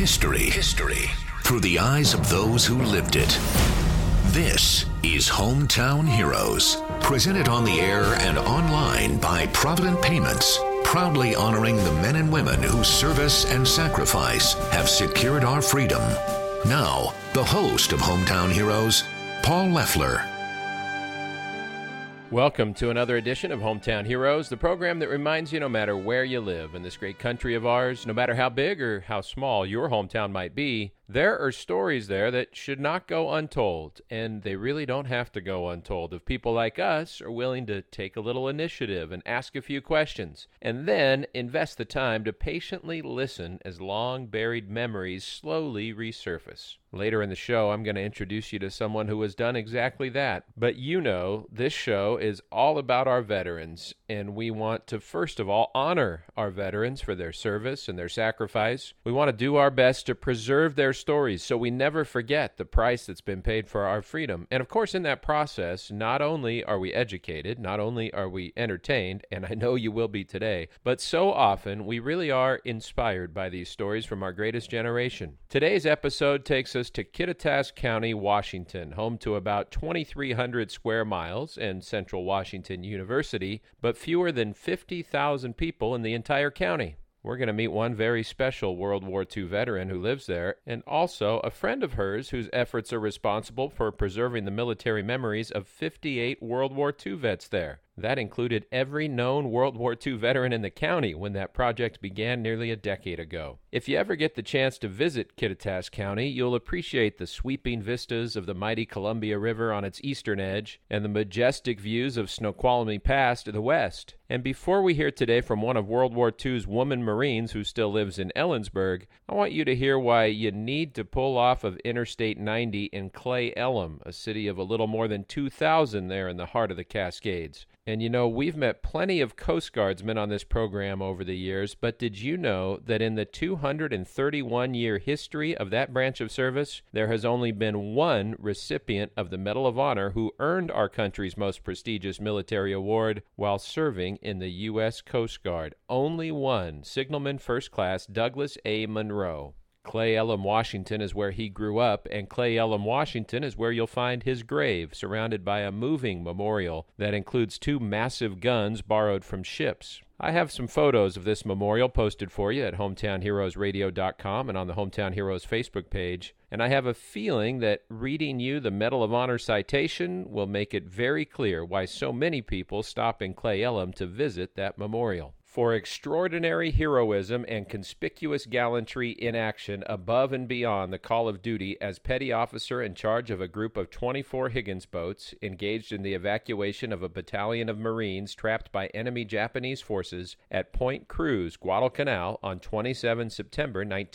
History through the eyes of those who lived it. This is Hometown Heroes, presented on the air and online by Provident Payments, proudly honoring the men and women whose service and sacrifice have secured our freedom. Now, the host of Hometown Heroes, Paul Leffler. Welcome to another edition of Hometown Heroes, the program that reminds you no matter where you live in this great country of ours, no matter how big or how small your hometown might be, there are stories there that should not go untold, and they really don't have to go untold if people like us are willing to take a little initiative and ask a few questions, and then invest the time to patiently listen as long-buried memories slowly resurface. Later in the show, I'm going to introduce you to someone who has done exactly that. But you know, this show is all about our veterans, and we want to, first of all, honor our veterans for their service and their sacrifice. We want to do our best to preserve their stories so we never forget the price that's been paid for our freedom. And of course, in that process, not only are we educated, not only are we entertained, and I know you will be today, but so often we really are inspired by these stories from our greatest generation. Today's episode takes us to Kittitas County, Washington, home to about 2,300 square miles and Central Washington University, but fewer than 50,000 people in the entire county. We're going to meet one very special World War II veteran who lives there, and also a friend of hers whose efforts are responsible for preserving the military memories of 58 World War II vets there. That included every known World War II veteran in the county when that project began nearly a decade ago. If you ever get the chance to visit Kittitas County, you'll appreciate the sweeping vistas of the mighty Columbia River on its eastern edge and the majestic views of Snoqualmie Pass to the west. And before we hear today from one of World War II's woman Marines who still lives in Ellensburg, I want you to hear why you need to pull off of Interstate 90 in Cle Elum, a city of a little more than 2,000 there in the heart of the Cascades. And you know, we've met plenty of Coast Guardsmen on this program over the years, but did you know that in the 231-year history of that branch of service, there has only been one recipient of the Medal of Honor who earned our country's most prestigious military award while serving in the U.S. Coast Guard? Only one, Signalman First Class Douglas A. Monroe. Cle Elum, Washington is where he grew up, and Cle Elum, Washington is where you'll find his grave, surrounded by a moving memorial that includes two massive guns borrowed from ships. I have some photos of this memorial posted for you at hometownheroesradio.com and on the Hometown Heroes Facebook page, and I have a feeling that reading you the Medal of Honor citation will make it very clear why so many people stop in Cle Elum to visit that memorial. For extraordinary heroism and conspicuous gallantry in action above and beyond the call of duty as petty officer in charge of a group of 24 Higgins boats engaged in the evacuation of a battalion of Marines trapped by enemy Japanese forces at Point Cruz, Guadalcanal on 27 September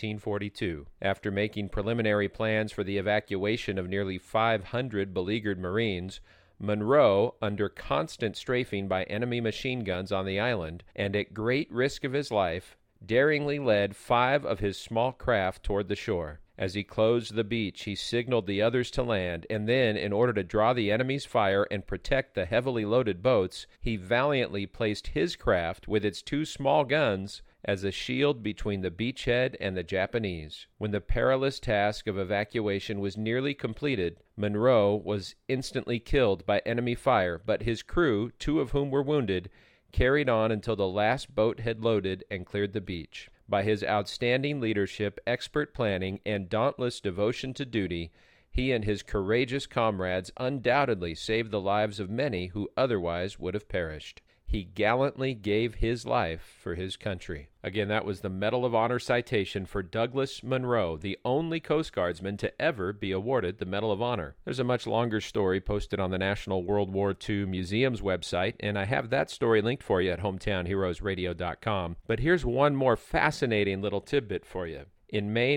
1942. After making preliminary plans for the evacuation of nearly 500 beleaguered Marines, Monroe, under constant strafing by enemy machine guns on the island, and at great risk of his life, daringly led 5 of his small craft toward the shore. As he closed the beach, he signaled the others to land, and then, in order to draw the enemy's fire and protect the heavily loaded boats, he valiantly placed his craft, with its 2 small guns, as a shield between the beachhead and the Japanese. When the perilous task of evacuation was nearly completed, Monroe was instantly killed by enemy fire, but his crew, 2 of whom were wounded, carried on until the last boat had loaded and cleared the beach. By his outstanding leadership, expert planning, and dauntless devotion to duty, he and his courageous comrades undoubtedly saved the lives of many who otherwise would have perished. He gallantly gave his life for his country. Again, that was the Medal of Honor citation for Douglas Monroe, the only Coast Guardsman to ever be awarded the Medal of Honor. There's a much longer story posted on the National World War II Museum's website, and I have that story linked for you at hometownheroesradio.com. But here's one more fascinating little tidbit for you. In May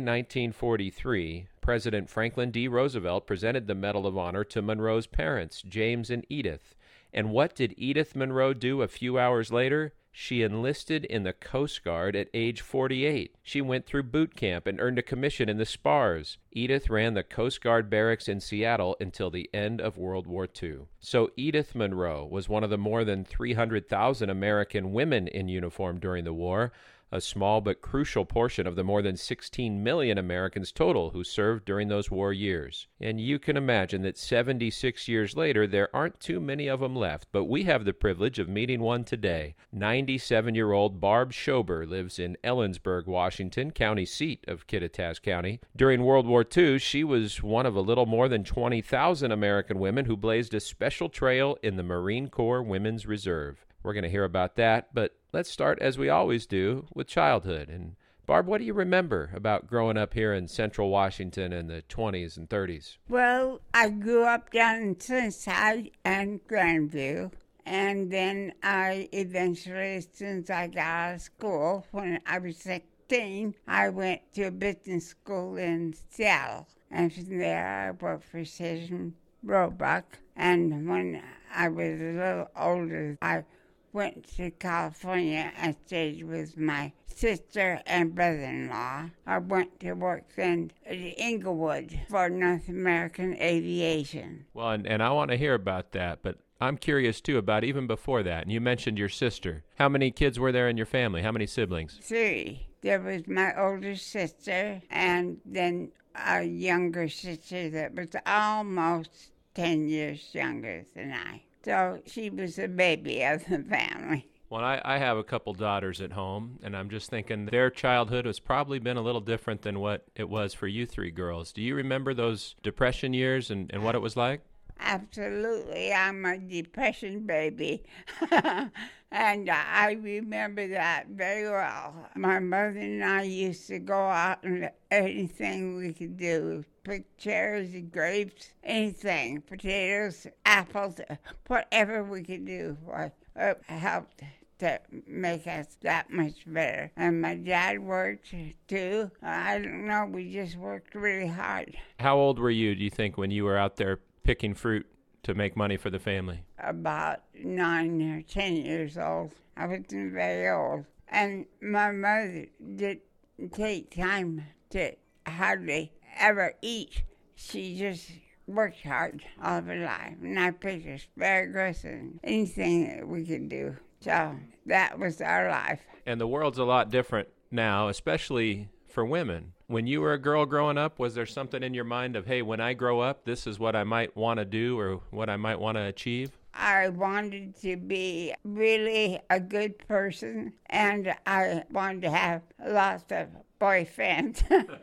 1943, President Franklin D. Roosevelt presented the Medal of Honor to Monroe's parents, James and Edith. And what did Edith Monroe do a few hours later? She enlisted in the Coast Guard at age 48. She went through boot camp and earned a commission in the Spars. Edith ran the Coast Guard barracks in Seattle until the end of World War II. So Edith Monroe was one of the more than 300,000 American women in uniform during the war, a small but crucial portion of the more than 16 million Americans total who served during those war years. And you can imagine that 76 years later, there aren't too many of them left, but we have the privilege of meeting one today. 97-year-old Barb Schober lives in Ellensburg, Washington, county seat of Kittitas County. During World War II, she was one of a little more than 20,000 American women who blazed a special trail in the Marine Corps Women's Reserve. We're going to hear about that, but let's start, as we always do, with childhood. And Barb, what do you remember about growing up here in central Washington in the 20s and 30s? Well, I grew up down in Sunnyside and Grandview, and then I eventually, as soon as I got out of school, when I was 16, I went to a business school in Seattle. And from there, I worked for Citizen Roebuck. And when I was a little older, I went to California and stayed with my sister and brother-in-law. I went to work then at Inglewood for North American Aviation. Well, and I want to hear about that, but I'm curious, too, about even before that. And you mentioned your sister. How many kids were there in your family? How many siblings? 3. There was my older sister and then a younger sister that was almost 10 years younger than I. So she was the baby of the family. Well, I have a couple daughters at home, and I'm just thinking their childhood has probably been a little different than what it was for you 3 girls. Do you remember those Depression years and what it was like? Absolutely. I'm a Depression baby. And I remember that very well. My mother and I used to go out and anything we could do. Pick cherries, grapes, anything. Potatoes, apples, whatever we could do. It helped to make us that much better. And my dad worked too. I don't know, we just worked really hard. How old were you, do you think, when you were out there picking fruit to make money for the family? About 9 or 10 years old. I wasn't very old. And my mother didn't take time to hardly ever eat. She just worked hard all of her life. And I picked asparagus and anything that we could do. So that was our life. And the world's a lot different now, especially for women. When you were a girl growing up, was there something in your mind of, hey, when I grow up, this is what I might want to do or what I might want to achieve? I wanted to be really a good person, and I wanted to have lots of boyfriends.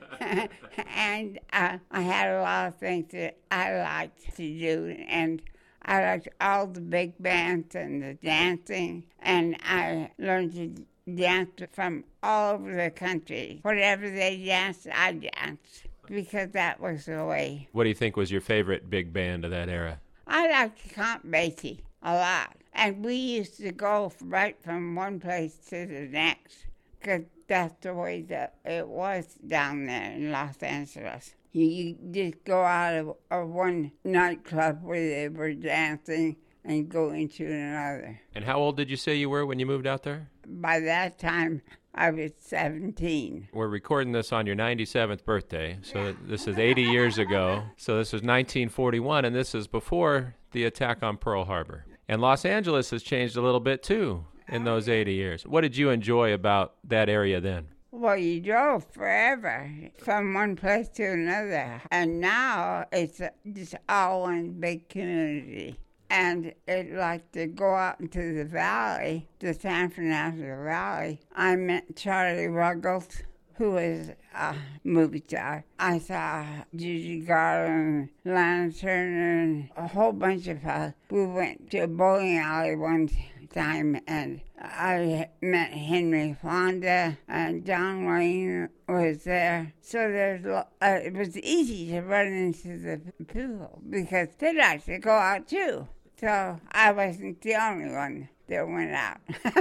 And I had a lot of things that I liked to do, and I liked all the big bands and the dancing, and I learned to dance from all over the country. Whatever they danced, I danced, because that was the way. What do you think was your favorite big band of that era? I liked Count Basie a lot. And we used to go right from one place to the next, because that's the way that it was down there in Los Angeles. You just go out of one nightclub where they were dancing and go into another. And how old did you say you were when you moved out there? By that time, I was 17. We're recording this on your 97th birthday, so this is 80 years ago. So this was 1941, and this is before the attack on Pearl Harbor. And Los Angeles has changed a little bit, too, in those 80 years. What did you enjoy about that area then? Well, you drove forever from one place to another. And now it's just all one big community. And it like to go out into the valley, the San Fernando Valley. I met Charlie Ruggles, who was a movie star. I saw Judy Garland, Lana Turner, and a whole bunch of us. We went to a bowling alley one time, and I met Henry Fonda, and John Wayne was there. So it was easy to run into the people because they like to go out too. So I wasn't the only one that went out.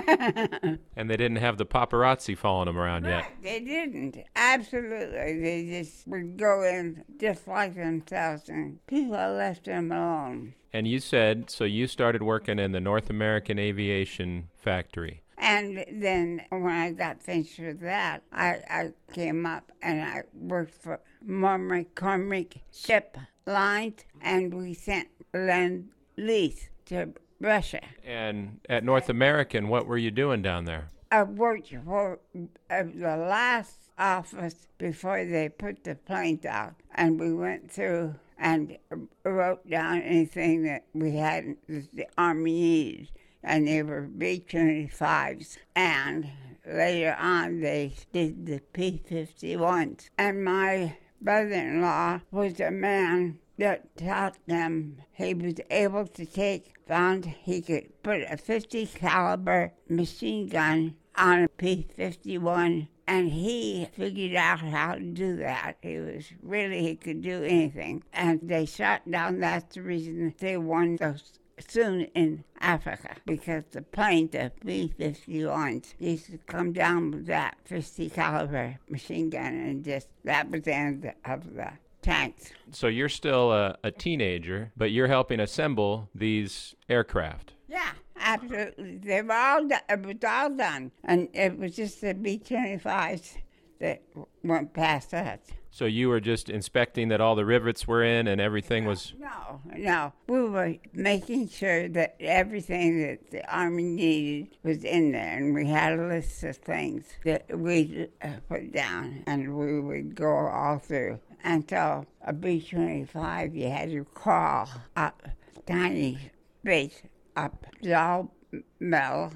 And they didn't have the paparazzi following them around yet. They didn't. Absolutely. They just would go in just like themselves, and people left them alone. And you said, so you started working in the North American Aviation Factory. And then when I got finished with that, I came up and I worked for McCormick Ship Lines, and we sent Lend-Lease to Russia. And at North American, what were you doing down there? I worked for the last office before they put the plane down, and we went through and wrote down anything that we had that the Army needed, and they were B-25s. And later on, they did the P-51s. And my brother-in-law was a man that taught them. He was able to found he could put a 50 caliber machine gun on a P-51, and he figured out how to do that. He could do anything. And they shot down. That's the reason they won so soon in Africa, because the plane, the B-51s, used to come down with that 50 caliber machine gun, and that was the end of the tanks. So you're still a teenager, but you're helping assemble these aircraft. Yeah, absolutely. It was all done. And it was just the B-25s that went past us. So you were just inspecting that all the rivets were in and everything was... No. We were making sure that everything that the Army needed was in there. And we had a list of things that we put down, and we would go all through. And so a B-25, you had to crawl up tiny space up the all metal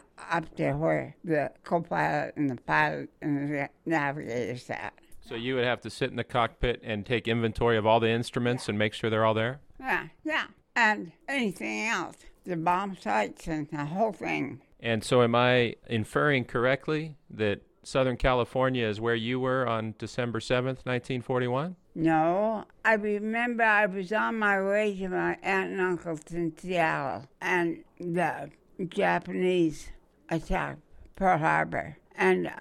up to where the co-pilot and the pilot and the navigator sat. So you would have to sit in the cockpit and take inventory of all the instruments and make sure they're all there? Yeah. And anything else, the bomb sites and the whole thing. And so am I inferring correctly that Southern California is where you were on December 7th, 1941? No, I remember I was on my way to my aunt and uncle's in Seattle, and the Japanese attacked Pearl Harbor. And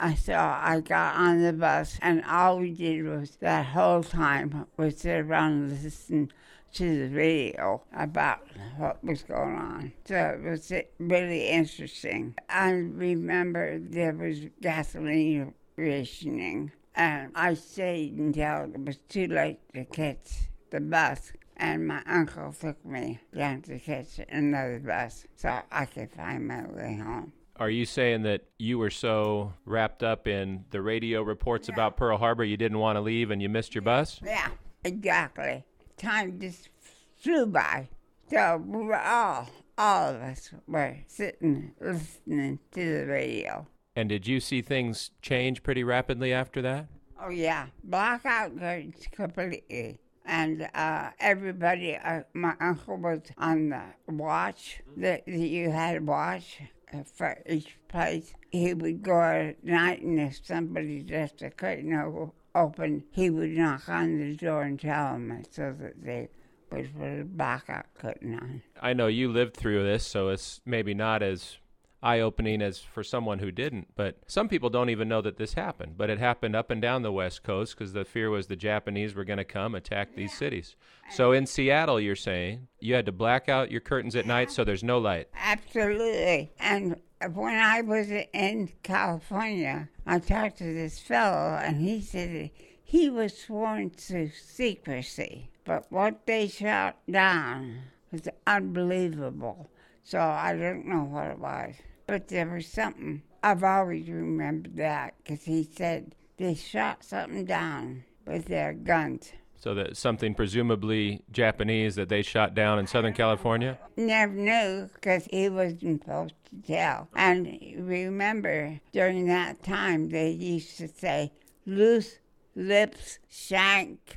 I got on the bus, and all we did was that whole time was sit around and listen to the radio about what was going on. So it was really interesting. I remember there was gasoline rationing, and I stayed until it was too late to catch the bus. And my uncle took me down to catch another bus so I could find my way home. Are you saying that you were so wrapped up in the radio reports about Pearl Harbor you didn't want to leave and you missed your bus? Yeah, exactly. Time just flew by. So we were all of us were sitting listening to the radio. And did you see things change pretty rapidly after that? Oh, yeah. Blackout curtains completely. And everybody, my uncle was on the watch, that you had to watch for each place. He would go at night, and if somebody left the curtain open, he would knock on the door and tell them so that they would put a blackout curtain on. I know you lived through this, so it's maybe not as eye-opening as for someone who didn't, but some people don't even know that this happened. But it happened up and down the West Coast because the fear was the Japanese were going to come attack these cities. So in Seattle, you're saying you had to black out your curtains at night so there's no light. Absolutely. And when I was in California, I talked to this fellow, and he said he was sworn to secrecy, but what they shot down was unbelievable. So I don't know what it was. But there was something. I've always remembered that, because he said they shot something down with their guns. So that something presumably Japanese that they shot down in Southern California? Never knew, because he wasn't supposed to tell. And remember, during that time, they used to say, loose lips shank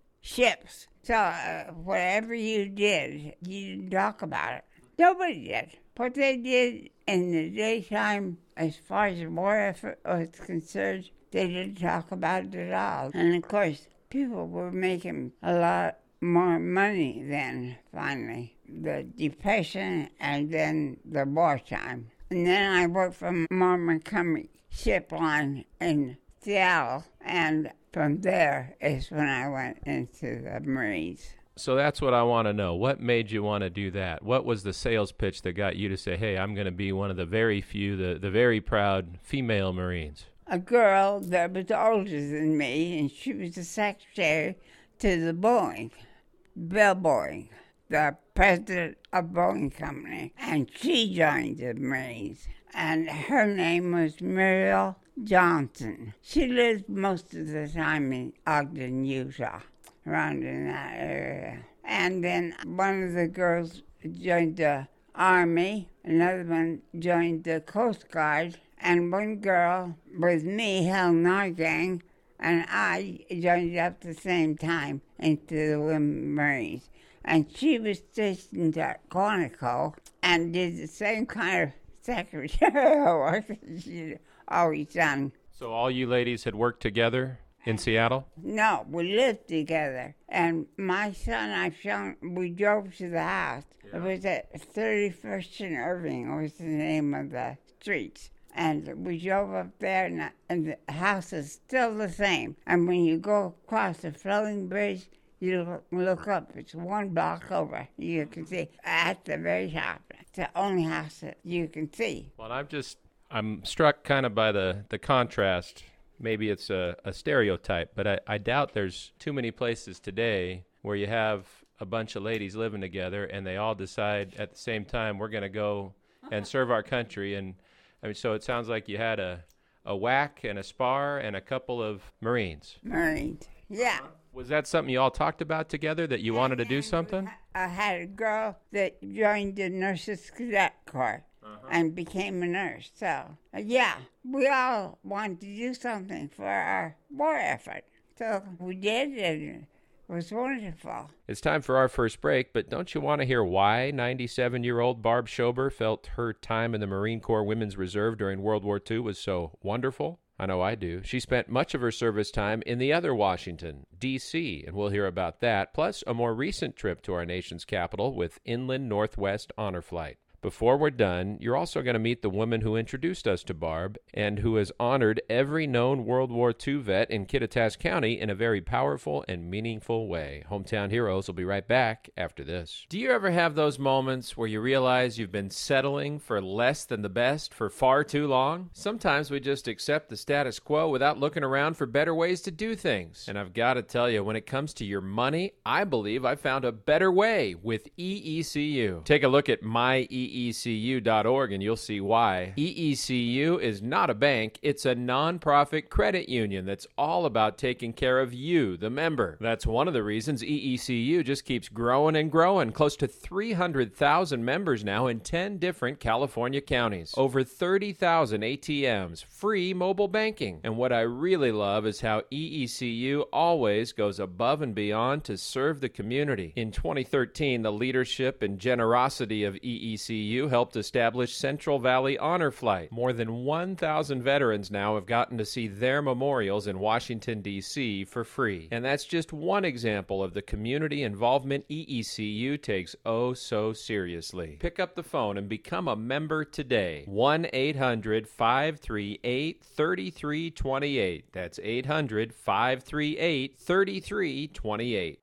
ships. So whatever you did, you didn't talk about it. Nobody did. What they did in the daytime, as far as the war effort was concerned, they didn't talk about it at all. And of course, people were making a lot more money then, finally. The Depression and then the wartime. And then I worked for Montgomery Ship Line in Seattle, and from there is when I went into the Marines. So that's what I want to know. What made you want to do that? What was the sales pitch that got you to say, hey, I'm going to be one of the very few, the very proud female Marines? A girl that was older than me, and she was the secretary to the Boeing, Bell Boeing. the president of Boeing Company, and she joined the Marines. And her name was Muriel Johnson. She lived most of the time in Ogden, Utah, around in that area. And then one of the girls joined the Army, another one joined the Coast Guard, and one girl with me, Helen Nargang, and I joined up at the same time into the Women Marines. And she was stationed at Quantico and did the same kind of secretarial work that she'd always done. So all you ladies had worked together in Seattle? No, we lived together. And my son, we drove to the house. Yeah. It was at 31st and Irving was the name of the streets. And we drove up there, and the house is still the same. And when you go across the floating bridge, you look up. It's one block over. You can see at the very top. It's the only house that you can see. Well, I'm struck kind of by the contrast. Maybe it's a stereotype, but I doubt there's too many places today where you have a bunch of ladies living together and they all decide at the same time we're going to go and serve our country. And I mean, so it sounds like you had a WAC and a SPAR and a couple of Marines. Marines, yeah. Was that something you all talked about together, that you wanted to do something? I had a girl that joined the Nurses Cadet Corps and became a nurse. So, yeah, we all wanted to do something for our war effort. So we did, and it was wonderful. It's time for our first break, but don't you want to hear why 97-year-old Barb Schober felt her time in the Marine Corps Women's Reserve during World War II was so wonderful? I know I do. She spent much of her service time in the other Washington, D.C., and we'll hear about that, plus a more recent trip to our nation's capital with Inland Northwest Honor Flight. Before we're done, you're also going to meet the woman who introduced us to Barb and who has honored every known World War II vet in Kittitas County in a very powerful and meaningful way. Hometown Heroes will be right back after this. Do you ever have those moments where you realize you've been settling for less than the best for far too long? Sometimes we just accept the status quo without looking around for better ways to do things. And I've got to tell you, when it comes to your money, I believe I found a better way with EECU. Take a look at EECU.org and you'll see why. EECU is not a bank, it's a non-profit credit union that's all about taking care of you, the member. That's one of the reasons EECU just keeps growing and growing. Close to 300,000 members now in 10 different California counties. Over 30,000 ATMs, free mobile banking. And what I really love is how EECU always goes above and beyond to serve the community. In 2013, the leadership and generosity of EECU helped establish Central Valley Honor Flight. More than 1,000 veterans now have gotten to see their memorials in Washington, D.C. for free. And that's just one example of the community involvement EECU takes oh so seriously. Pick up the phone and become a member today. 1-800-538-3328. That's 800-538-3328.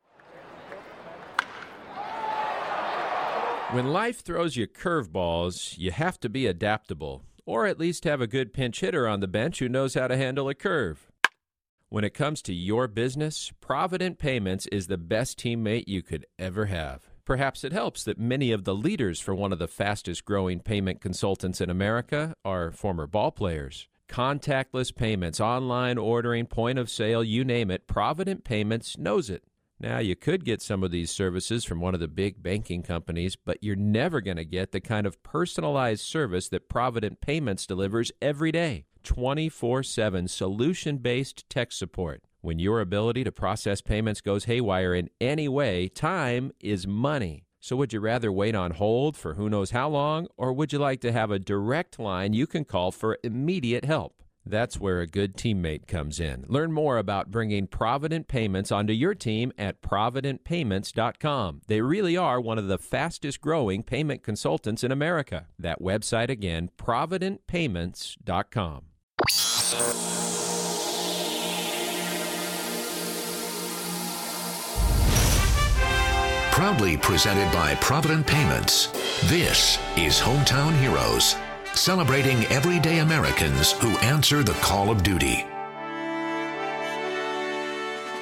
When life throws you curveballs, you have to be adaptable, or at least have a good pinch hitter on the bench who knows how to handle a curve. When it comes to your business, Provident Payments is the best teammate you could ever have. Perhaps it helps that many of the leaders for one of the fastest-growing payment consultants in America are former ball players. Contactless payments, online ordering, point of sale, you name it, Provident Payments knows it. Now, you could get some of these services from one of the big banking companies, but you're never going to get the kind of personalized service that Provident Payments delivers every day. 24/7 solution-based tech support. When your ability to process payments goes haywire in any way, time is money. So would you rather wait on hold for who knows how long, or would you like to have a direct line you can call for immediate help? That's where a good teammate comes in. Learn more about bringing Provident Payments onto your team at ProvidentPayments.com. They really are one of the fastest growing payment consultants in America. That website again, ProvidentPayments.com. Proudly presented by Provident Payments, this is Hometown Heroes, celebrating everyday Americans who answer the call of duty.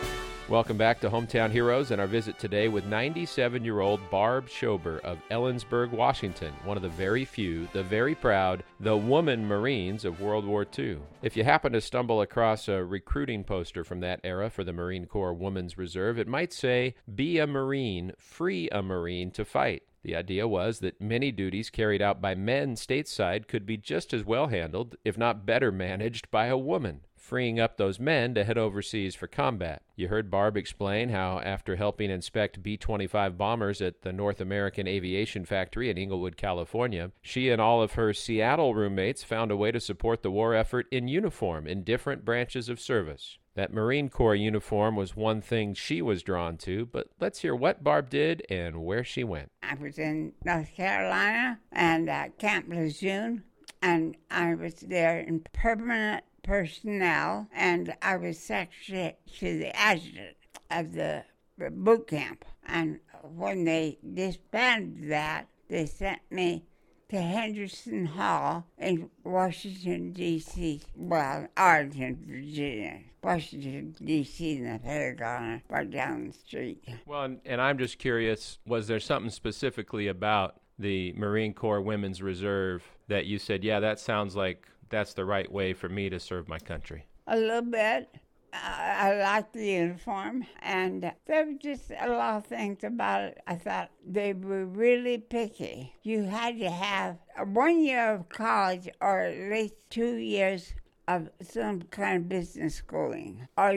Welcome back to Hometown Heroes and our visit today with 97-year-old Barb Schober of Ellensburg, Washington, one of the very few, the very proud, the woman Marines of World War II. If you happen to stumble across a recruiting poster from that era for the Marine Corps Women's Reserve, it might say, "Be a Marine, free a Marine to fight." The idea was that many duties carried out by men stateside could be just as well handled, if not better managed, by a woman, freeing up those men to head overseas for combat. You heard Barb explain how, after helping inspect B-25 bombers at the North American Aviation Factory in Inglewood, California, she and all of her Seattle roommates found a way to support the war effort in uniform in different branches of service. That Marine Corps uniform was one thing she was drawn to, but let's hear what Barb did and where she went. I was in North Carolina and at Camp Lejeune, and I was there in permanent personnel, and I was secretary to the adjutant of the boot camp. And when they disbanded that, they sent me to Henderson Hall in Washington, D.C. Well, Arlington, Virginia. Washington, D.C. and the Pentagon right down the street. Well, and I'm just curious, was there something specifically about the Marine Corps Women's Reserve that you said, yeah, that sounds like that's the right way for me to serve my country? A little bit. I liked the uniform, and there were just a lot of things about it. I thought they were really picky. You had to have 1 year of college or at least 2 years of some kind of business schooling, or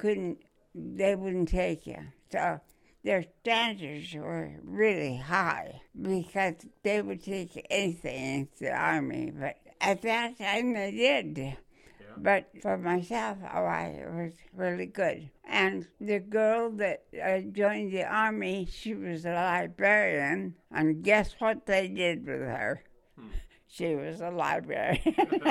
they wouldn't take you. So their standards were really high because they would take anything into the Army, but at that time they did. But for myself, it was really good. And the girl that joined the Army, she was a librarian, and guess what they did with her? She was a librarian.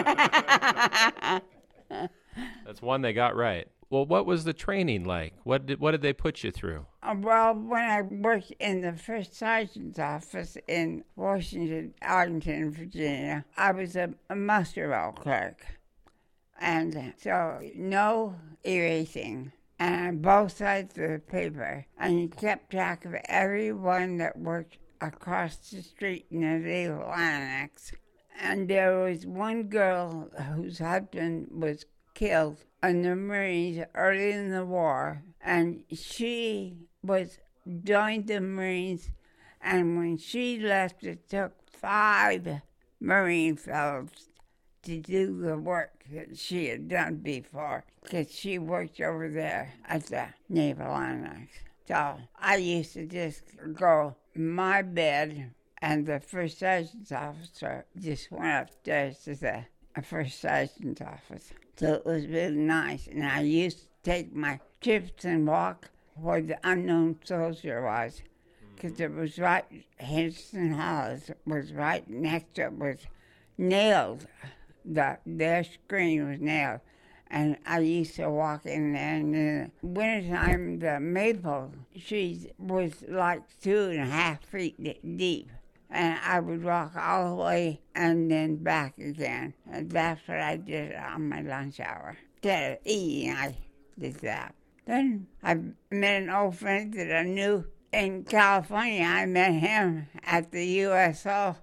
That's one they got right. Well, what was the training like? What did they put you through? Well, when I worked in the first sergeant's office in Arlington, Virginia, I was a muster roll clerk. And so no erasing, and on both sides of the paper. And you kept track of everyone that worked across the street in the legal annex. And there was one girl whose husband was killed in the Marines early in the war, and she joined the Marines, and when she left, it took 5 Marine fellows to do the work that she had done before, because she worked over there at the Naval Annex. So I used to just go my bed, and the first sergeant's officer just went upstairs to the first sergeant's office. So it was really nice, and I used to take my trips and walk where the unknown soldier was, because it was right, Henderson Hall was right next to it, was nailed. Their screen was nailed, and I used to walk in there. And in the wintertime, the maple trees was like 2.5 feet deep, and I would walk all the way and then back again. And that's what I did on my lunch hour. Instead of eating, I did that. Then I met an old friend that I knew in California. I met him at the USO.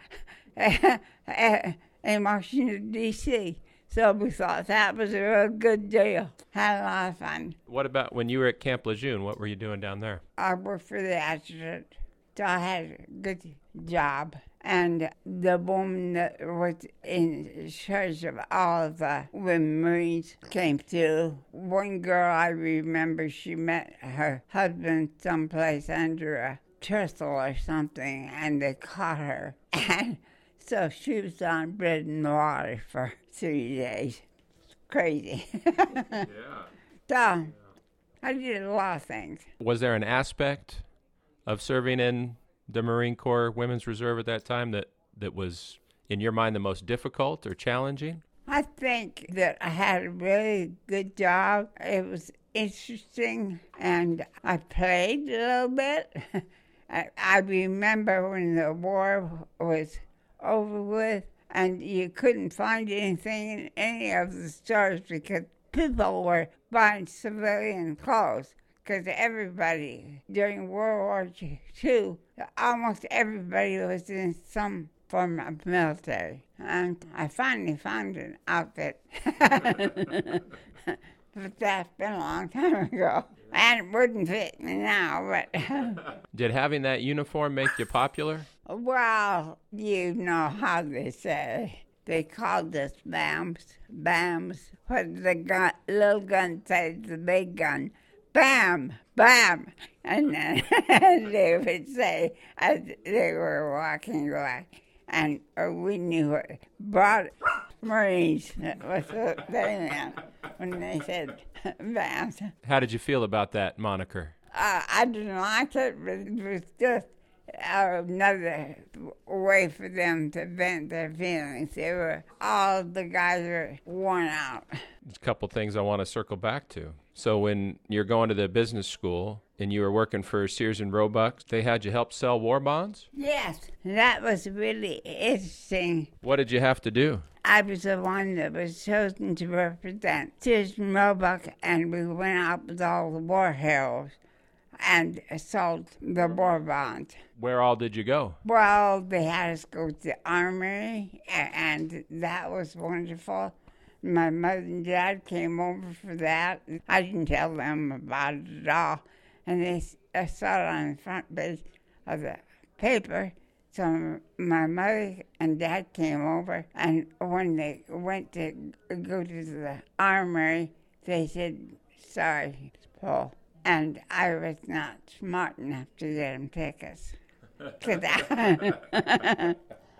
In Washington, D.C. So we thought that was a real good deal. Had a lot of fun. What about when you were at Camp Lejeune? What were you doing down there? I worked for the adjutant, so I had a good job. And the woman that was in charge of all of the women Marines came through. One girl I remember, she met her husband someplace under a trestle or something, and they caught her. And so she was on bread and water for 3 days. Crazy. Yeah. So I did a lot of things. Was there an aspect of serving in the Marine Corps Women's Reserve at that time that was, in your mind, the most difficult or challenging? I think that I had a really good job. It was interesting, and I played a little bit. I remember when the war was over with, and you couldn't find anything in any of the stores because people were buying civilian clothes because everybody during World War II, almost everybody was in some form of military. And I finally found an outfit. But that's been a long time ago. And it wouldn't fit me now, but... Did having that uniform make you popular? Well, you know how they say. They called us BAMs. BAMs. What the gun, little gun says, the big gun. Bam! Bam! And then they would say, as they were walking away, and we knew it. Broad Marines was what they meant when they said BAMs. How did you feel about that moniker? I didn't like it, but it was just another way for them to vent their feelings. All the guys were worn out. There's a couple things I want to circle back to. So when you're going to the business school and you were working for Sears and Roebuck, they had you help sell war bonds? Yes, that was really interesting. What did you have to do? I was the one that was chosen to represent Sears and Roebuck, and we went out with all the war heroes and sold the war bonds. Where all did you go? Well, they had us go to the armory, and that was wonderful. My mother and dad came over for that. I didn't tell them about it at all. And I saw it on the front page of the paper. So my mother and dad came over, and when they went to go to the armory, they said, "Sorry, Paul." And I was not smart enough to get them tickets to that.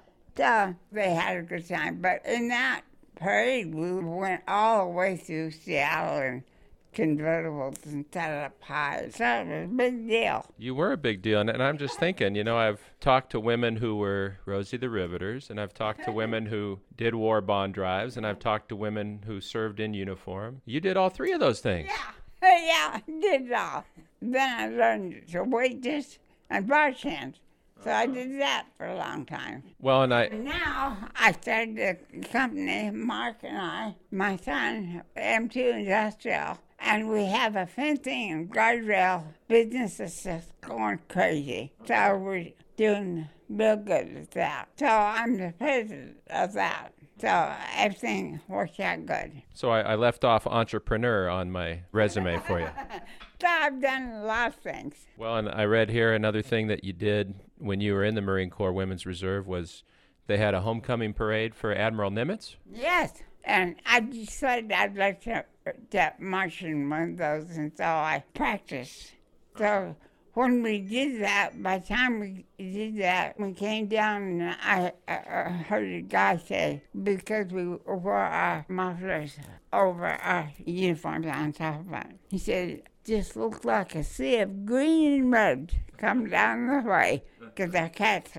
So they had a good time. But in that parade, we went all the way through Seattle in convertibles and set up high. So it was a big deal. You were a big deal. And I'm just thinking, I've talked to women who were Rosie the Riveters, and I've talked to women who did war bond drives, and I've talked to women who served in uniform. You did all three of those things. Yeah, I did it all. Then I learned to waitress and bartend. So I did that for a long time. Well, Now I started a company, Mark and I, my son, M2 Industrial, and we have a fencing and guardrail business that's just going crazy. So we're doing real good at that. So I'm the president of that. So everything works out good. So I left off entrepreneur on my resume for you. So I've done a lot of things. Well, and I read here another thing that you did when you were in the Marine Corps Women's Reserve was they had a homecoming parade for Admiral Nimitz? Yes, and I decided I'd like to march in one of those, and so I practiced. So when we did that, by the time we did that, we came down and I heard a guy say, because we wore our mufflers over our uniforms on top of it, he said, just looked like a sea of green and red come down the way, because our cats,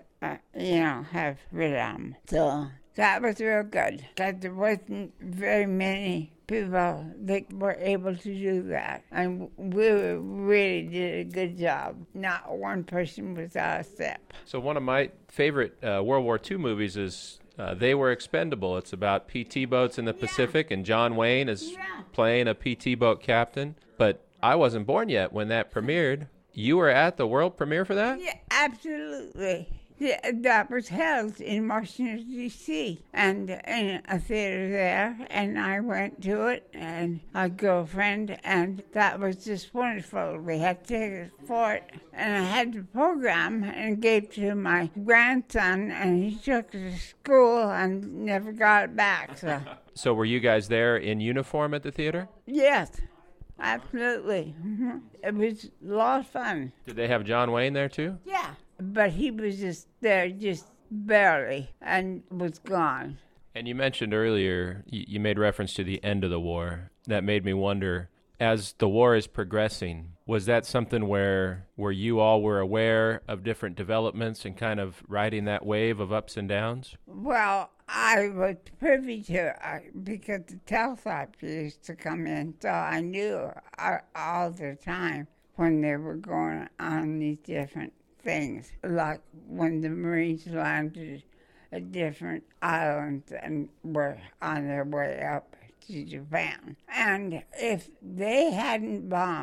have rid of them. So that was real good, because there wasn't very many people that were able to do that. And we really did a good job. Not one person was out of step. So one of my favorite World War II movies is They Were Expendable. It's about PT boats in the Pacific, and John Wayne is playing a PT boat captain. But I wasn't born yet when that premiered. You were at the world premiere for that? Yeah, absolutely. Yeah, that was held in Washington, D.C., and in a theater there, and I went to it, and a girlfriend, and that was just wonderful. We had tickets for it, and I had the program and gave to my grandson, and he took it to school and never got it back. So were you guys there in uniform at the theater? Yes. Absolutely. Mm-hmm. It was a lot of fun. Did they have John Wayne there too? Yeah. But he was just there, just barely, and was gone. And you mentioned earlier, you made reference to the end of the war. That made me wonder, as the war is progressing, was that something where you all were aware of different developments and kind of riding that wave of ups and downs? Well, I was privy to it because the teletype used to come in, so I knew all the time when they were going on these different things, like when the Marines landed at different islands and were on their way up to Japan. And if they hadn't bombed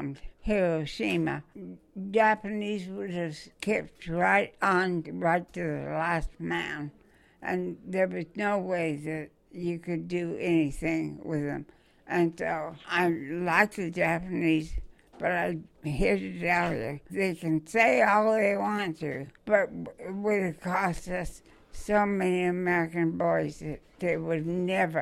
Hiroshima, Japanese would have kept right on, right to the last man. And there was no way that you could do anything with them. And so I like the Japanese, but I'm here to tell you, they can say all they want to, but it would have cost us so many American boys that we would never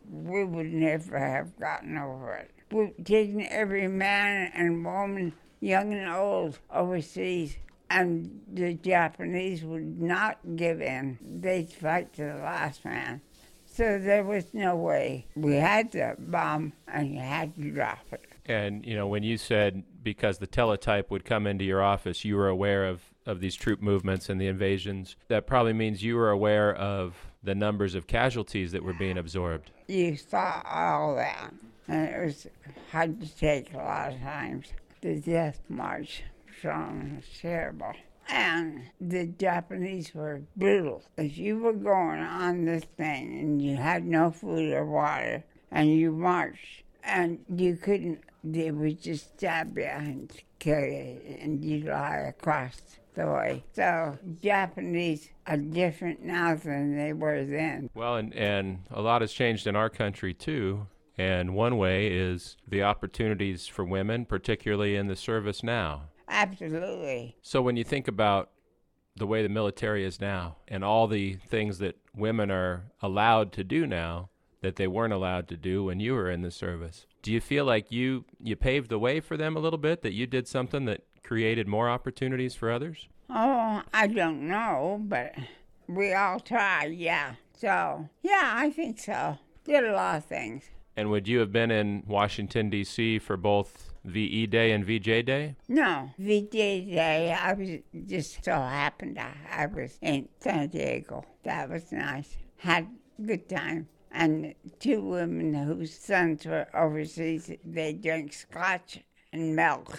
have gotten over it. We've taken every man and woman, young and old, overseas, and the Japanese would not give in. They'd fight to the last man. So there was no way. We had to bomb, and you had to drop it. And, when you said because the teletype would come into your office, you were aware of these troop movements and the invasions, that probably means you were aware of the numbers of casualties that were being absorbed. You saw all that, and it was hard to take a lot of times. The death march song was terrible. And the Japanese were brutal. If you were going on this thing and you had no food or water and you marched and you couldn't, they would just stab you and kill you and you'd lie across the way. So Japanese are different now than they were then. Well, and a lot has changed in our country too. And one way is the opportunities for women, particularly in the service now. Absolutely. So when you think about the way the military is now and all the things that women are allowed to do now that they weren't allowed to do when you were in the service, do you feel like you paved the way for them a little bit, that you did something that created more opportunities for others? Oh, I don't know, but we all tried, yeah. So, yeah, I think so. Did a lot of things. And would you have been in Washington, D.C. for both VE Day and VJ Day? No, VJ Day, I was just so happened I was in San Diego. That was nice. Had a good time. And two women whose sons were overseas, they drank scotch and milk.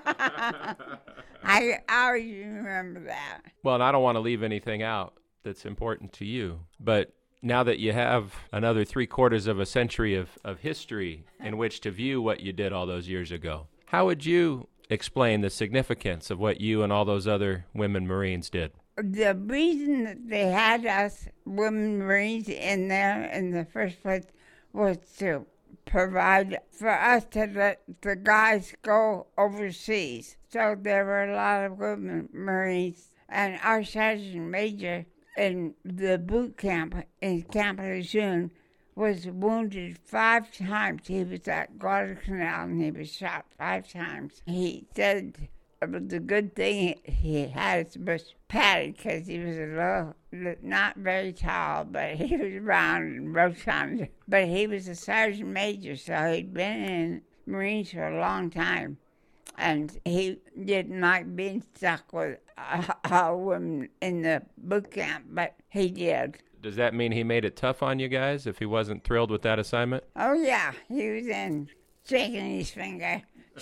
I always remember that. Well, and I don't want to leave anything out that's important to you, but now that you have another 3/4 of a century of history in which to view what you did all those years ago, how would you explain the significance of what you and all those other women Marines did? The reason that they had us women Marines in there in the first place was to provide for us to let the guys go overseas. So there were a lot of women Marines, and our sergeant major in the boot camp in Camp Lejeune was wounded 5 times. He was at Guadalcanal and he was shot 5 times. He said it was a good thing he had his bush padded because he was a little, not very tall, but he was round and rotund. But he was a sergeant major, so he'd been in Marines for a long time. And he didn't like being stuck with all women in the boot camp, but he did. Does that mean he made it tough on you guys if he wasn't thrilled with that assignment? Oh, yeah. He was in shaking his finger.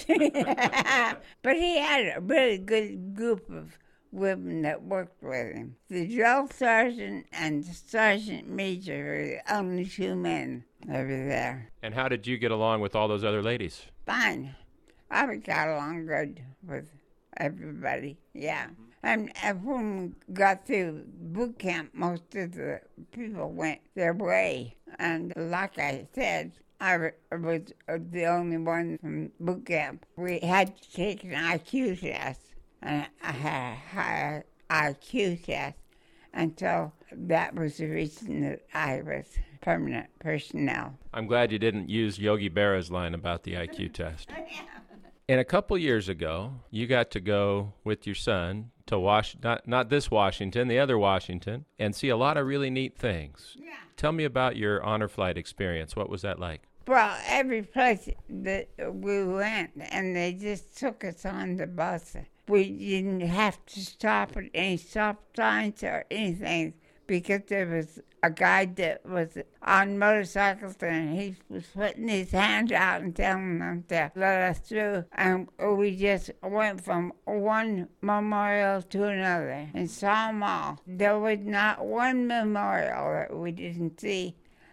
But he had a really good group of women that worked with him. The drill sergeant and the sergeant major were the only 2 men over there. And how did you get along with all those other ladies? Fine. I got along good with everybody, yeah. And when we got through boot camp, most of the people went their way. And like I said, I was the only one from boot camp. We had to take an IQ test, and I had a higher IQ test. And so that was the reason that I was permanent personnel. I'm glad you didn't use Yogi Berra's line about the IQ test. And a couple years ago, you got to go with your son to not this Washington, the other Washington, and see a lot of really neat things. Yeah. Tell me about your honor flight experience. What was that like? Well, every place that we went, and they just took us on the bus. We didn't have to stop at any stop signs or anything because there was a guy that was on motorcycles and he was putting his hand out and telling them to let us through. And we just went from one memorial to another and saw them all. There was not one memorial that we didn't see.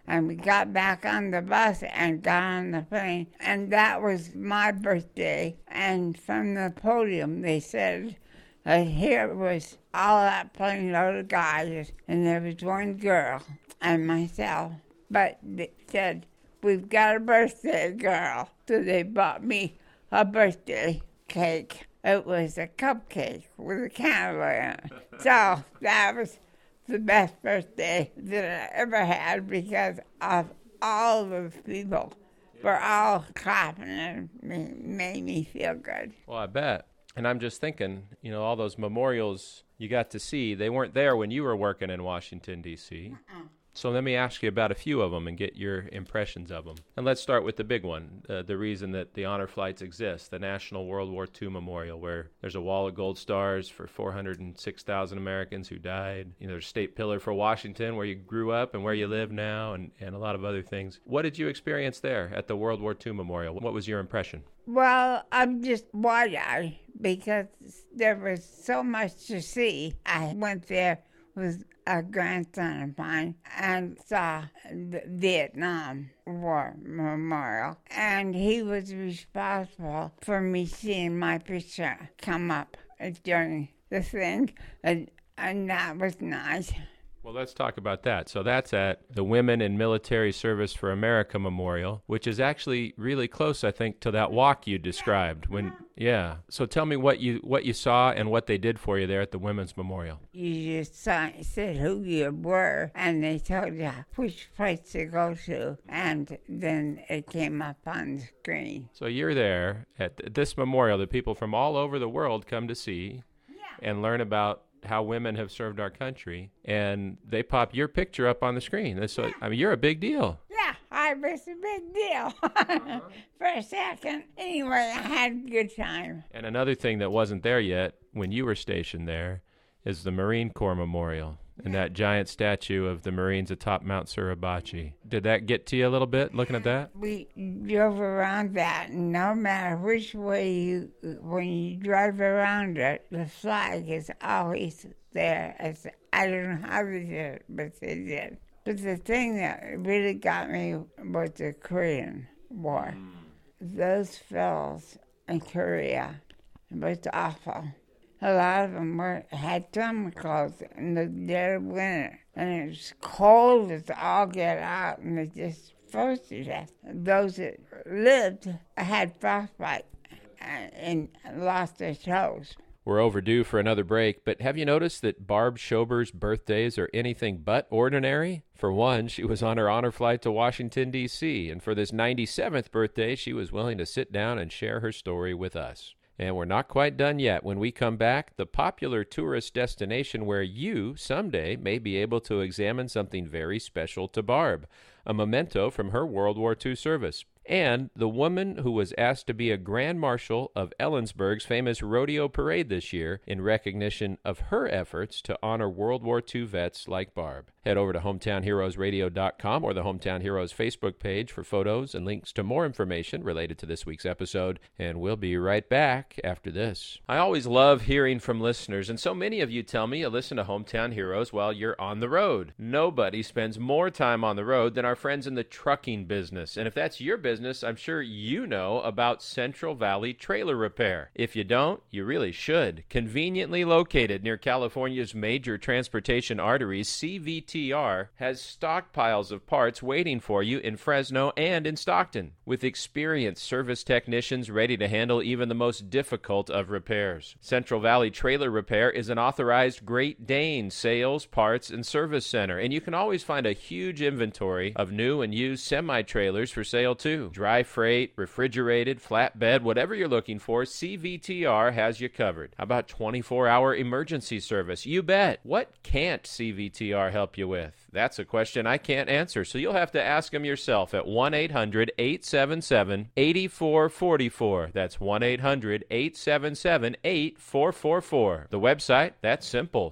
And we got back on the bus and got on the plane. And that was my birthday. And from the podium, they said that here was all that plane load of guys. And there was one girl and myself. But they said, we've got a birthday girl. So they bought me a birthday cake. It was a cupcake with a candle in it. So that was the best birthday that I ever had because of all the people were all clapping and made me feel good. Well, I bet. And I'm just thinking, all those memorials you got to see, they weren't there when you were working in Washington, D.C. So let me ask you about a few of them and get your impressions of them. And let's start with the big one, the reason that the honor flights exist, the National World War II Memorial, where there's a wall of gold stars for 406,000 Americans who died. There's a state pillar for Washington, where you grew up and where you live now, and a lot of other things. What did you experience there at the World War II Memorial? What was your impression? Well, I'm just wide-eyed because there was so much to see. I went there with a grandson of mine and saw the Vietnam War Memorial. And he was responsible for me seeing my picture come up during the thing. And that was nice. Well, let's talk about that. So that's at the Women in Military Service for America Memorial, which is actually really close, I think, to that walk you described. Yeah. So tell me what you saw and what they did for you there at the Women's Memorial. You just said who you were, and they told you which place to go to, and then it came up on the screen. So you're there at this memorial that people from all over the world come to see and learn about how women have served our country, and they pop your picture up on the screen. So, you're a big deal. Yeah, I was a big deal for a second. Anyway, I had a good time. And another thing that wasn't there yet when you were stationed there is the Marine Corps Memorial and that giant statue of the Marines atop Mount Suribachi. Did that get to you a little bit, looking at that? We drove around that, and no matter which way when you drive around it, the flag is always there. I don't know how they did it, but they did. But the thing that really got me was the Korean War. Those fellows in Korea, it was awful. A lot of them had summer clothes in the dead of winter, and it was cold as all get out, and they just froze to death. Those that lived had frostbite and lost their toes. We're overdue for another break, but have you noticed that Barb Schober's birthdays are anything but ordinary? For one, she was on her honor flight to Washington, D.C., and for this 97th birthday, she was willing to sit down and share her story with us. And we're not quite done yet. When we come back, the popular tourist destination where you someday may be able to examine something very special to Barb, a memento from her World War II service. And the woman who was asked to be a Grand Marshal of Ellensburg's famous rodeo parade this year in recognition of her efforts to honor World War II vets like Barb. Head over to HometownHeroesRadio.com or the Hometown Heroes Facebook page for photos and links to more information related to this week's episode, and we'll be right back after this. I always love hearing from listeners, and so many of you tell me you listen to Hometown Heroes while you're on the road. Nobody spends more time on the road than our friends in the trucking business, and if that's your business, I'm sure you know about Central Valley Trailer Repair. If you don't, you really should. Conveniently located near California's major transportation arteries, CVTR has stockpiles of parts waiting for you in Fresno and in Stockton, with experienced service technicians ready to handle even the most difficult of repairs. Central Valley Trailer Repair is an authorized Great Dane sales, parts, and service center, and you can always find a huge inventory of new and used semi-trailers for sale too. Dry freight, refrigerated, flatbed, whatever you're looking for, CVTR has you covered. How about 24-hour emergency service? You bet. What can't CVTR help you with? That's a question I can't answer, so you'll have to ask them yourself at 1-800-877-8444. That's 1-800-877-8444. The website, that's simple,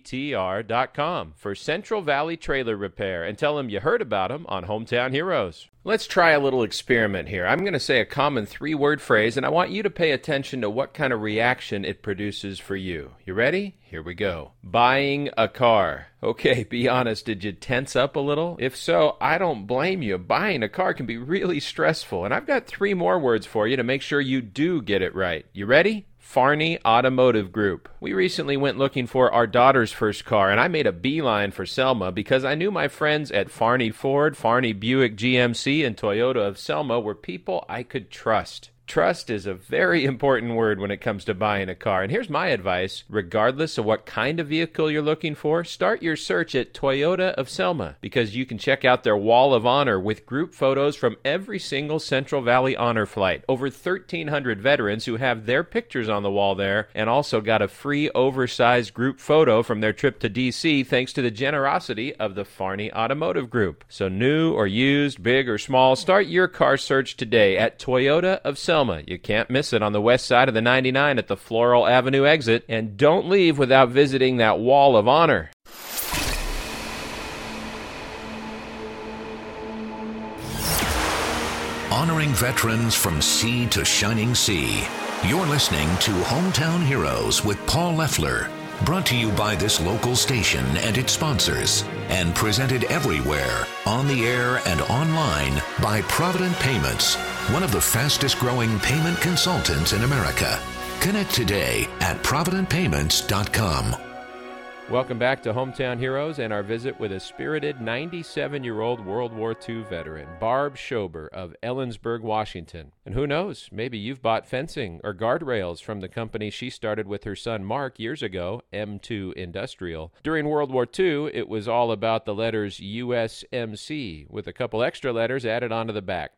cvtr.com for Central Valley Trailer Repair, and tell them you heard about them on Hometown Heroes. Let's try a little experiment here. I'm going to say a common three-word phrase, and I want you to pay attention to what kind of reaction it produces for you. You ready? Here we go. Buying a car. Okay, be honest, did you tense up a little? If so, I don't blame you. Buying a car can be really stressful, and I've got three more words for you to make sure you do get it right. You ready? Farney Automotive Group. We recently went looking for our daughter's first car, and I made a beeline for Selma because I knew my friends at Farney Ford, Farney Buick GMC, and Toyota of Selma were people I could trust. Trust is a very important word when it comes to buying a car. And here's my advice. Regardless of what kind of vehicle you're looking for, start your search at Toyota of Selma because you can check out their Wall of Honor with group photos from every single Central Valley Honor flight. Over 1,300 veterans who have their pictures on the wall there and also got a free oversized group photo from their trip to D.C. thanks to the generosity of the Farney Automotive Group. So new or used, big or small, start your car search today at Toyota of Selma. You can't miss it on the west side of the 99 at the Floral Avenue exit. And don't leave without visiting that Wall of Honor. Honoring veterans from sea to shining sea. You're listening to Hometown Heroes with Paul Leffler. Brought to you by this local station and its sponsors. And presented everywhere, on the air and online, by Provident Payments, one of the fastest growing payment consultants in America. Connect today at providentpayments.com. Welcome back to Hometown Heroes and our visit with a spirited 97-year-old World War II veteran, Barb Schober of Ellensburg, Washington. And who knows, maybe you've bought fencing or guardrails from the company she started with her son Mark years ago, M2 Industrial. During World War II, it was all about the letters USMC, with a couple extra letters added onto the back,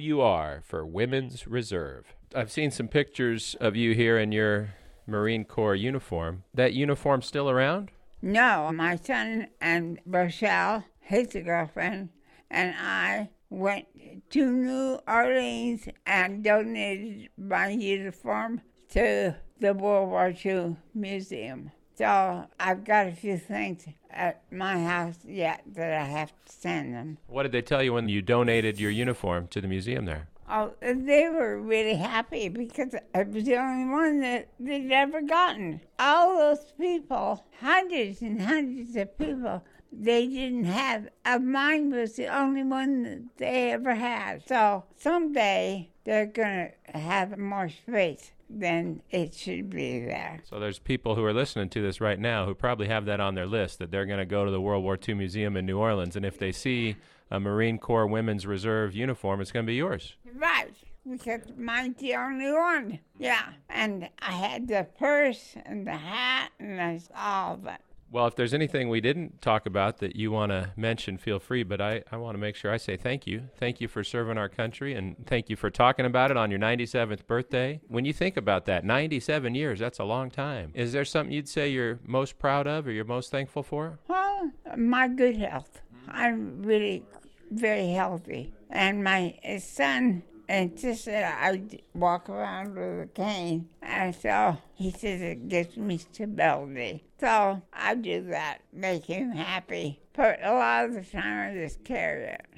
WR for Women's Reserve. I've seen some pictures of you here in your Marine Corps uniform. That uniform still around? No, my son and Rochelle, his girlfriend, and I went to New Orleans and donated my uniform to the World War II Museum. So I've got a few things at my house yet that I have to send them. What did they tell you when you donated your uniform to the museum there? Oh, they were really happy because I was the only one that they'd ever gotten. All those people, hundreds and hundreds of people, they didn't have. Mine was the only one that they ever had. So someday they're going to have more space than it should be there. So there's people who are listening to this right now who probably have that on their list, that they're going to go to the World War II Museum in New Orleans, and if they see a Marine Corps Women's Reserve uniform, it's going to be yours. Right, because mine's the only one. Yeah, and I had the purse and the hat and all of it. Well, if there's anything we didn't talk about that you want to mention, feel free, but I want to make sure I say thank you. Thank you for serving our country, and thank you for talking about it on your 97th birthday. When you think about that, 97 years, that's a long time. Is there something you'd say you're most proud of or you're most thankful for? Well, my good health. I'm really very healthy. And my son insisted I walk around with a cane. And so he says it gives me stability. So I do that, make him happy. But a lot of the time I just carry it.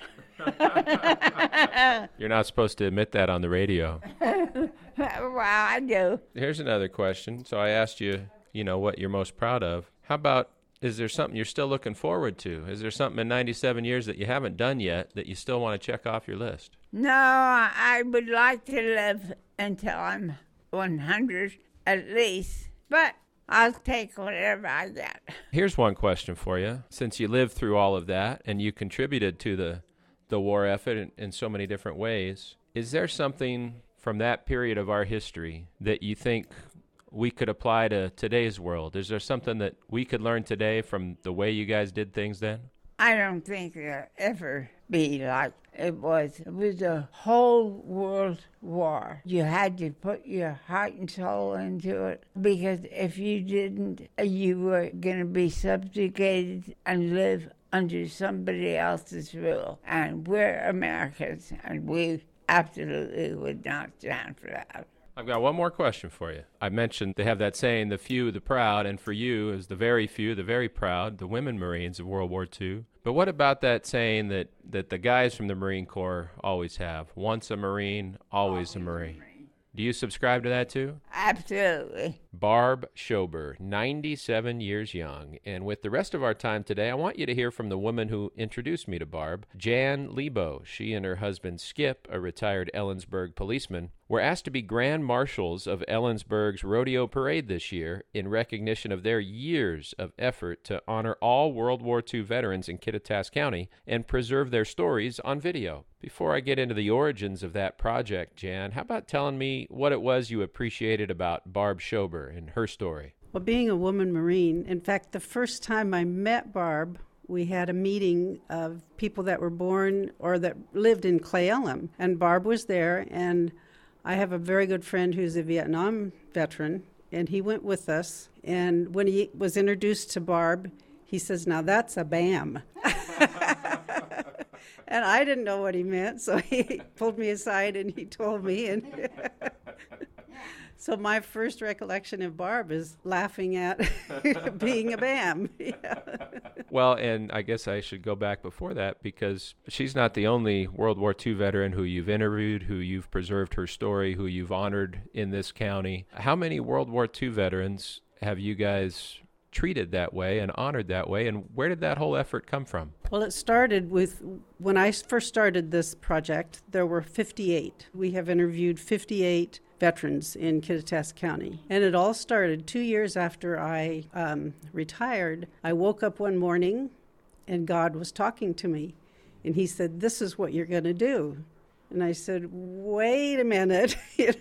You're not supposed to admit that on the radio. Well, I do. Here's another question. So I asked you, what you're most proud of. How about, is there something you're still looking forward to? Is there something in 97 years that you haven't done yet that you still want to check off your list? No, I would like to live until I'm 100 at least. But I'll take whatever I get. Here's one question for you. Since you lived through all of that and you contributed to the war effort in so many different ways, is there something from that period of our history that you think we could apply to today's world? Is there something that we could learn today from the way you guys did things then? I don't think there'll ever be like it was. It was a whole world war. You had to put your heart and soul into it, because if you didn't, you were going to be subjugated and live under somebody else's rule. And we're Americans, and we absolutely would not stand for that. I've got one more question for you. I mentioned they have that saying, the few, the proud, and for you is the very few, the very proud, the women Marines of World War II. But what about that saying that the guys from the Marine Corps always have? Once a Marine, always a Marine. Do you subscribe to that too? Absolutely. Barb Schober, 97 years young. And with the rest of our time today, I want you to hear from the woman who introduced me to Barb, Jan Lebo. She and her husband Skip, a retired Ellensburg policeman, were asked to be Grand Marshals of Ellensburg's Rodeo Parade this year in recognition of their years of effort to honor all World War II veterans in Kittitas County and preserve their stories on video. Before I get into the origins of that project, Jan, how about telling me what it was you appreciated about Barb Schober and her story? Well, being a woman Marine, in fact, the first time I met Barb, we had a meeting of people that were born or that lived in Cle Elum, and Barb was there, and I have a very good friend who's a Vietnam veteran, and he went with us, and when he was introduced to Barb, he says, "Now that's a BAM." And I didn't know what he meant, so he pulled me aside and he told me. And so my first recollection of Barb is laughing at being a BAM. Yeah. Well, and I guess I should go back before that because she's not the only World War II veteran who you've interviewed, who you've preserved her story, who you've honored in this county. How many World War II veterans have you guys treated that way and honored that way, and where did that whole effort come from? Well, it started with, when I first started this project, there were 58. We have interviewed 58 veterans in Kittitas County. And it all started 2 years after I retired. I woke up one morning and God was talking to me. And he said, "This is what you're going to do." And I said, "Wait a minute,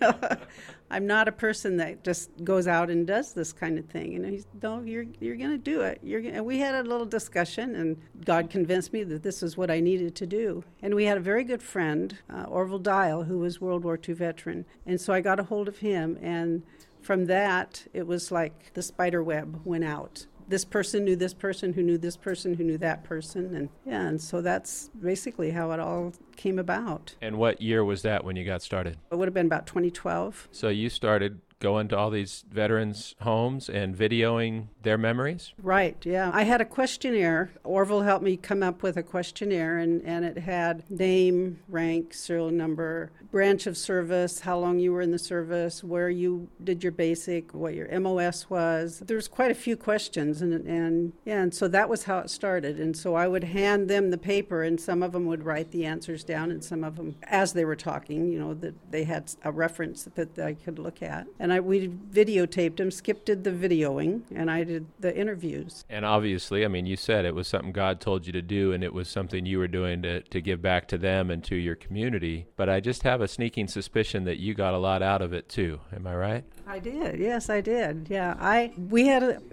I'm not a person that just goes out and does this kind of thing." And he said, "No, you're going to do it." And we had a little discussion, and God convinced me that this is what I needed to do. And we had a very good friend, Orville Dial, who was World War II veteran. And so I got a hold of him, and from that, it was like the spider web went out. This person knew this person who knew this person who knew that person. And so that's basically how it all came about. And what year was that when you got started? It would have been about 2012. So you started going to all these veterans' homes and videoing their memories? Right, yeah. I had a questionnaire. Orville helped me come up with a questionnaire, and it had name, rank, serial number, branch of service, how long you were in the service, where you did your basic, what your MOS was. There was quite a few questions, and so that was how it started. And so I would hand them the paper, and some of them would write the answers down, and some of them, as they were talking, that they had a reference that I could look at. And we videotaped them. Skip did the videoing, and I did the interviews. And obviously, I mean, you said it was something God told you to do, and it was something you were doing to give back to them and to your community. But I just have a sneaking suspicion that you got a lot out of it, too. Am I right? I did. Yes, I did. Yeah, we had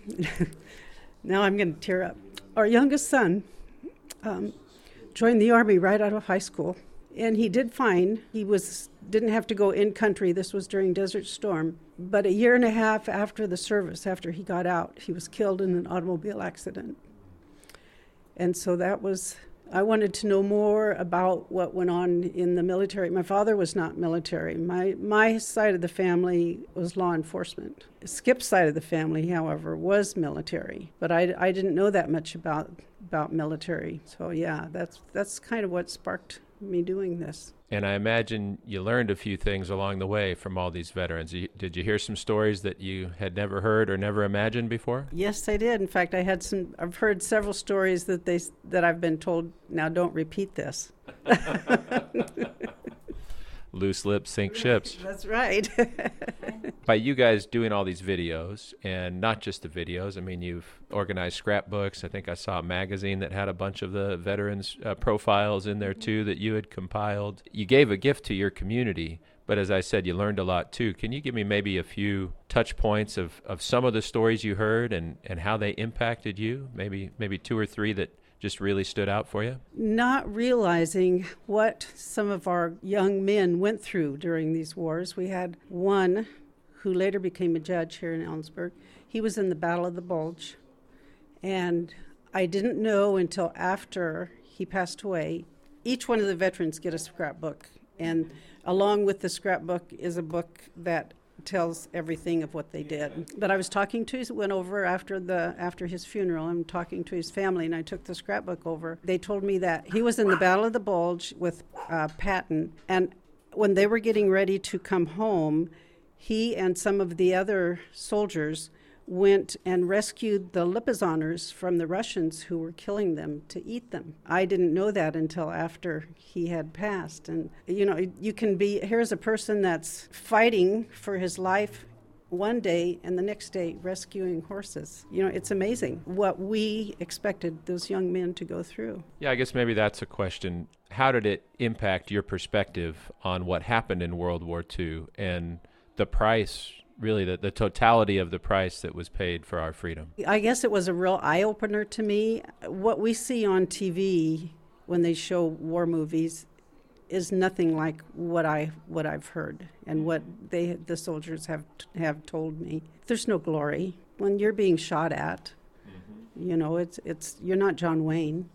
now I'm going to tear up. Our youngest son joined the Army right out of high school. And he did fine. He didn't have to go in country. This was during Desert Storm. But a year and a half after the service, after he got out, he was killed in an automobile accident. And so I wanted to know more about what went on in the military. My father was not military. My side of the family was law enforcement. Skip's side of the family, however, was military. But I didn't know that much about military. So yeah, that's kind of what sparked me doing this. And I imagine you learned a few things along the way from all these veterans. Did you hear some stories that you had never heard or never imagined before? Yes, I did. In fact, I've heard several stories that I've been told, "Now don't repeat this." Loose lips sink ships. That's right. By you guys doing all these videos, and not just the videos, I mean, you've organized scrapbooks. I think I saw a magazine that had a bunch of the veterans' profiles in there, too, that you had compiled. You gave a gift to your community, but as I said, you learned a lot, too. Can you give me maybe a few touch points of some of the stories you heard and how they impacted you? Maybe 2 or 3 that just really stood out for you? Not realizing what some of our young men went through during these wars. We had one who later became a judge here in Ellensburg. He was in the Battle of the Bulge, and I didn't know until after he passed away. Each one of the veterans get a scrapbook, and along with the scrapbook is a book that tells everything of what they did. But I was talking to, went over after his funeral. I'm talking to his family, and I took the scrapbook over. They told me that he was in the Battle of the Bulge with Patton, and when they were getting ready to come home, he and some of the other soldiers went and rescued the Lipizaners from the Russians who were killing them to eat them. I didn't know that until after he had passed. And, you can be, here's a person that's fighting for his life one day and the next day rescuing horses. It's amazing what we expected those young men to go through. Yeah, I guess maybe that's a question. How did it impact your perspective on what happened in World War II and the price, really the totality of the price that was paid for our freedom? I guess it was a real eye-opener to me. What we see on TV when they show war movies is nothing like what I've heard and what the soldiers have told me. There's no glory when you're being shot at. Mm-hmm. It's you're not John Wayne.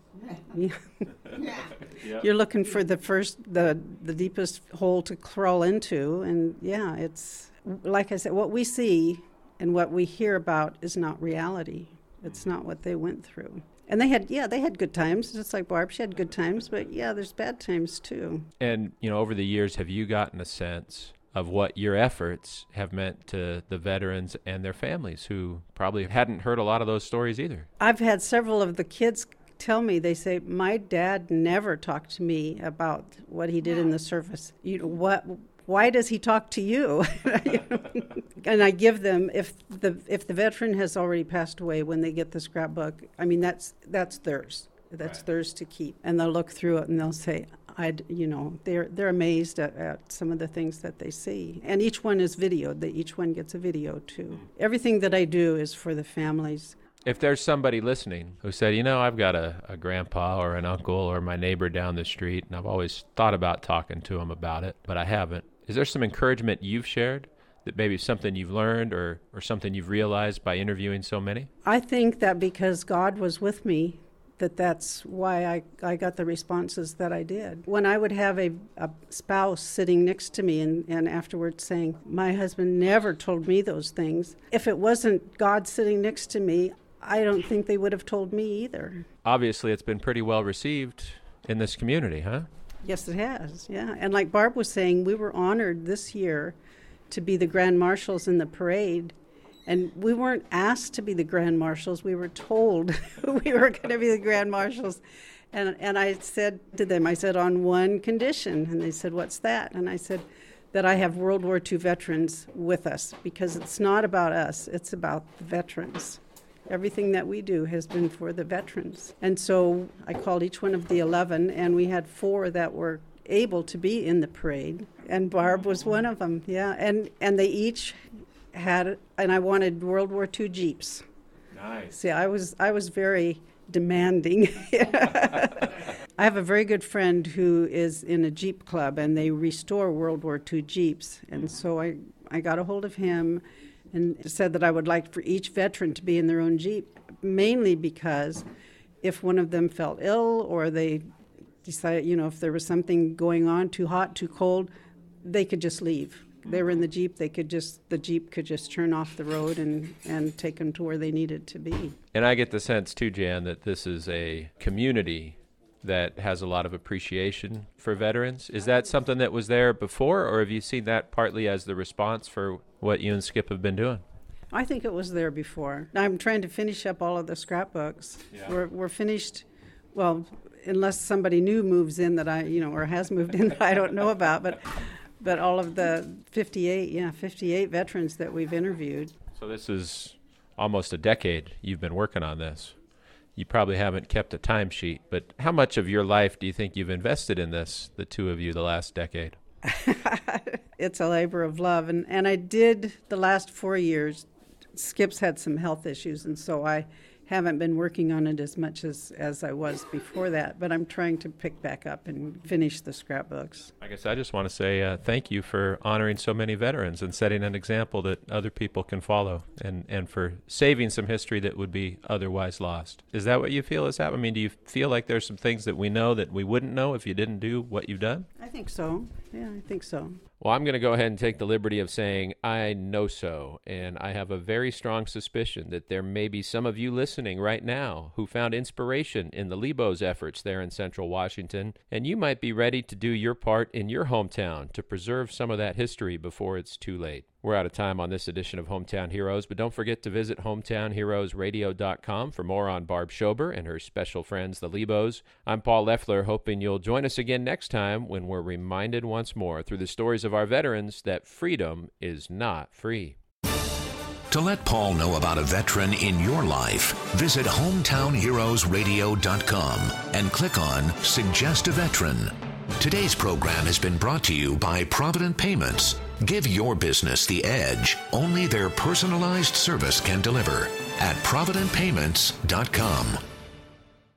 You're looking for the deepest hole to crawl into, and it's like I said, what we see and what we hear about is not reality. It's not what they went through. And they had good times, just like Barb. She had good times, but there's bad times too. And over the years, have you gotten a sense of what your efforts have meant to the veterans and their families who probably hadn't heard a lot of those stories either? I've had several of the kids tell me, they say, my dad never talked to me about what he did in the service. Why does he talk to you? And I give them, if the veteran has already passed away when they get the scrapbook, I mean, that's theirs. That's right. Theirs to keep. And they'll look through it and they'll say, they're amazed at some of the things that they see. And each one is videoed. Each one gets a video too. Everything that I do is for the families. If there's somebody listening who said, I've got a grandpa or an uncle or my neighbor down the street, and I've always thought about talking to them about it, but I haven't. Is there some encouragement you've shared that maybe something you've learned or something you've realized by interviewing so many? I think that because God was with me, that's why I got the responses that I did. When I would have a spouse sitting next to me and afterwards saying, my husband never told me those things, if it wasn't God sitting next to me, I don't think they would have told me either. Obviously, it's been pretty well received in this community, huh? Yes, it has, yeah. And like Barb was saying, we were honored this year to be the Grand Marshals in the parade. And we weren't asked to be the Grand Marshals. We were told we were going to be the Grand Marshals. And I said to them, on one condition. And they said, what's that? And I said, that I have World War II veterans with us, because it's not about us, it's about the veterans. Everything that we do has been for the veterans. And so I called each one of the 11, and we had 4 that were able to be in the parade. And Barb was one of them, yeah. And they each had, and I wanted World War II Jeeps. Nice. See, I was very demanding. I have a very good friend who is in a Jeep club, and they restore World War II Jeeps. And so I got a hold of him and said that I would like for each veteran to be in their own Jeep, mainly because if one of them felt ill or they decided, if there was something going on, too hot, too cold, they could just leave. They were in the Jeep, the Jeep could just turn off the road and take them to where they needed to be. And I get the sense too, Jan, that this is a community that has a lot of appreciation for veterans. Is that something that was there before, or have you seen that partly as the response for what you and Skip have been doing? I think it was there before. I'm trying to finish up all of the scrapbooks. Yeah. We're finished, well, unless somebody new moves in that or has moved in that I don't know about, but all of the 58 veterans that we've interviewed. So this is almost a decade you've been working on this. You probably haven't kept a timesheet, but how much of your life do you think you've invested in this, the two of you, the last decade? It's a labor of love. And I did the last 4 years. Skip's had some health issues, and so I haven't been working on it as much as I was before that, but I'm trying to pick back up and finish the scrapbooks. I guess I just want to say thank you for honoring so many veterans and setting an example that other people can follow, and for saving some history that would be otherwise lost. Is that what you feel is happening? I mean, do you feel like there's some things that we know that we wouldn't know if you didn't do what you've done? I think so. Yeah, I think so. Well, I'm going to go ahead and take the liberty of saying I know so, and I have a very strong suspicion that there may be some of you listening right now who found inspiration in the Lebos' efforts there in Central Washington, and you might be ready to do your part in your hometown to preserve some of that history before it's too late. We're out of time on this edition of Hometown Heroes, but don't forget to visit hometownheroesradio.com for more on Barb Schober and her special friends, the Lebos. I'm Paul Leffler, hoping you'll join us again next time when we're reminded once more through the stories of our veterans that freedom is not free. To let Paul know about a veteran in your life, visit hometownheroesradio.com and click on Suggest a Veteran. Today's program has been brought to you by Provident Payments. Give your business the edge only their personalized service can deliver at providentpayments.com.